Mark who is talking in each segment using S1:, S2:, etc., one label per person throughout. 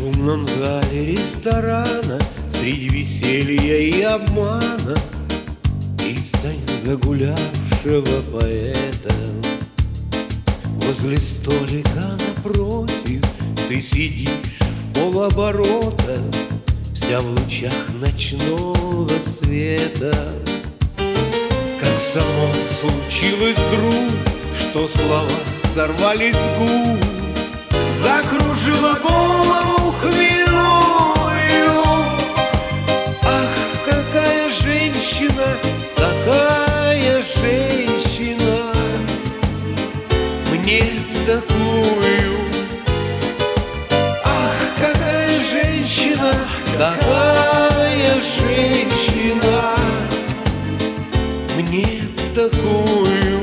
S1: шумном зале ресторана, среди веселья и обмана, пристань загулявшего поэта. Возле столика напротив ты сидишь в полоборота, вся в лучах ночного света. Как само случилось вдруг, что слова сорвались с губ, закружила голову хмельную. Ах, какая женщина, какая женщина, мне такую. Ах, какая женщина, какая женщина, мне такую.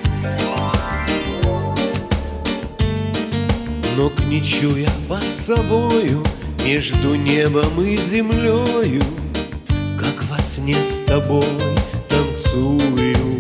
S1: Но не чуя под собою между небом и землею, как во сне с тобой танцую.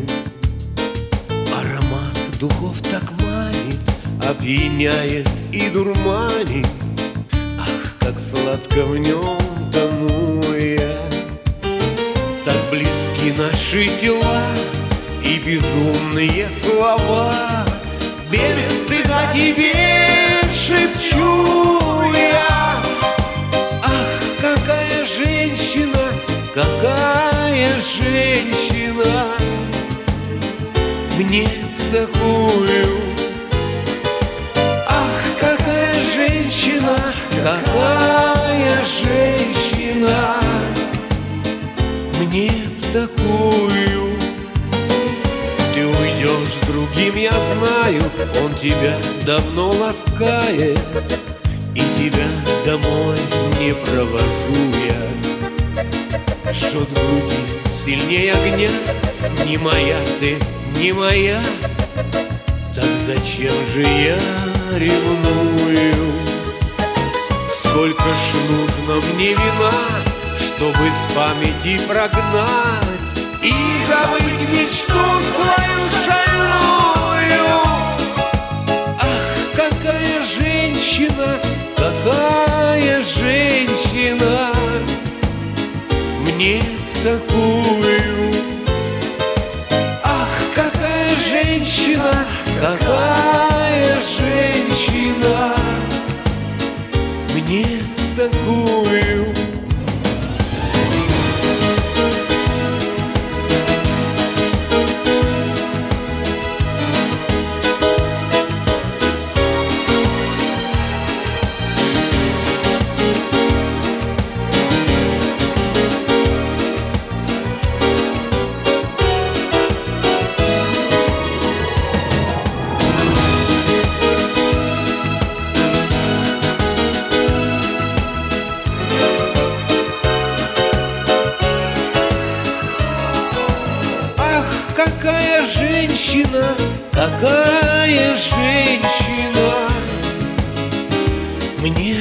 S1: Аромат духов так манит, опьяняет и дурманит. Ах, как сладко в нем тону я. Так близки наши тела и безумные слова, без стыда тебе шепчу я. Ах, какая женщина, какая женщина, мне такую. Ах, какая женщина, какая женщина, мне такую. Ты уйдешь с другим, я знаю, он тебя давно ласкает, и тебя домой не провожу я. Жжет в груди сильнее огня, не моя ты, не моя, так зачем же я ревную? Сколько ж нужно мне вина, чтобы с памяти прогнать и забыть мечту свою шальную. Ах, какая женщина, какая женщина, мне такую. Ах, какая женщина, какая женщина, мне такую. Какая женщина, какая женщина, мне